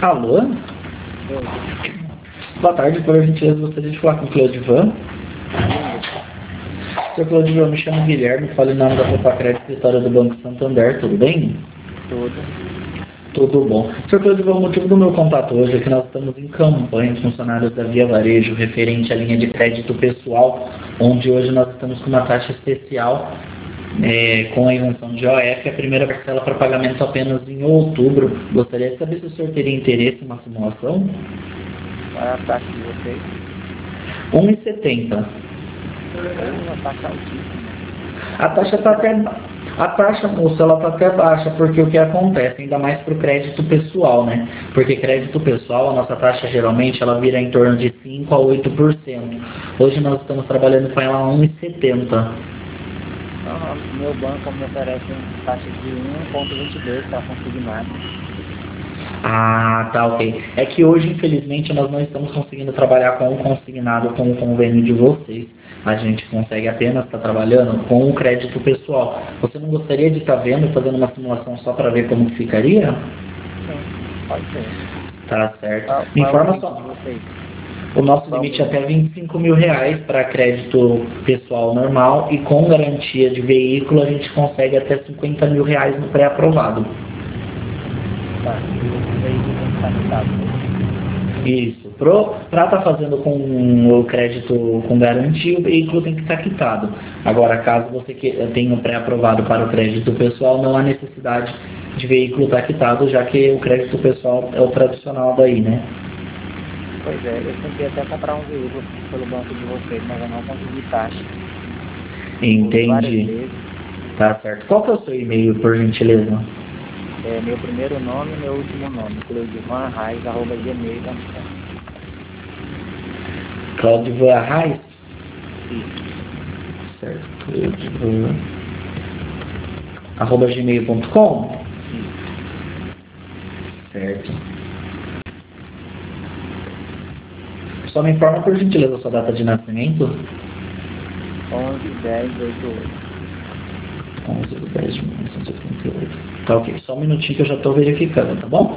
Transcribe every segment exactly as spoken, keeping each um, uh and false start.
Alô? Boa tarde, por gentileza, gostaria de falar com o Clodivan. Seu Clodivan, me chamo Guilherme, falo em nome da Copa Crédito Escritório do Banco Santander, tudo bem? Tudo. Tudo bom. Senhor Clodivan, o motivo do meu contato hoje é que nós estamos em campanha de funcionários da Via Varejo referente à linha de crédito pessoal, onde hoje nós estamos com uma taxa especial é, com a isenção de O F, a primeira parcela para pagamento apenas em outubro. Gostaria de saber se o senhor teria interesse em uma simulação? Qual é a taxa de vocês? um e setenta. Uma taxa altíssima. A taxa está até... A taxa, moça, ela está até baixa, porque o que acontece, ainda mais para o crédito pessoal, né? Porque crédito pessoal, a nossa taxa geralmente, ela vira em torno de cinco a oito por cento. Hoje nós estamos trabalhando com ela a um e setenta. Não, meu banco me oferece uma taxa de um vírgula vinte e dois para consignado. Ah, tá, ok. É que hoje, infelizmente, nós não estamos conseguindo trabalhar com o consignado com o convênio de vocês. A gente consegue apenas estar trabalhando com o crédito pessoal. Você não gostaria de estar vendo, fazendo uma simulação só para ver como que ficaria? Sim, pode ser. Tá certo. Qual, Me qual é informa o só. limite de vocês? O nosso Qual limite é até vinte e cinco mil reais para crédito pessoal normal e com garantia de veículo a gente consegue até cinquenta mil reais no pré-aprovado. Tá, e o veículo tem que estar quitado. Isso. Para estar fazendo com o crédito com garantia, o veículo tem que estar quitado. Agora, caso você que- tenha o pré-aprovado para o crédito pessoal, não há necessidade de veículo estar quitado, já que o crédito pessoal é o tradicional daí, né? Pois é, eu tentei até comprar um veículo pelo banco de vocês, mas eu não consegui taxa. Por várias Entendi. vezes. Tá certo. Qual que é o seu e-mail, por gentileza? É meu primeiro nome e meu último nome, cleudivan arraes arroba gmail ponto com. Claudio Arraes? Isso. Certo. Claudio arroba gmail ponto com? Certo. Só me informa, por gentileza, a sua data de nascimento? onze, dez, oitenta e oito. onze de dez de mil novecentos e oitenta e oito. Tá, ok. Só um minutinho que eu já estou verificando, tá bom?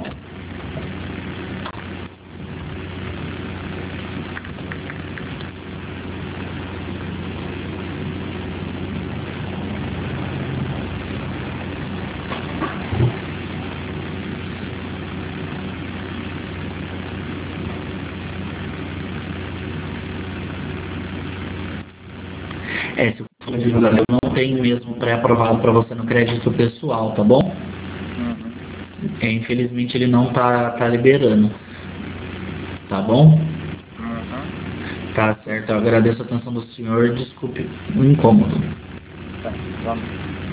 É, se o advogado não tem mesmo pré-aprovado para você no crédito pessoal, tá bom? Uhum. É, infelizmente ele não tá, tá liberando. Tá bom? Uhum. Tá certo. Eu agradeço a atenção do senhor. Desculpe o incômodo. Tá, vamos.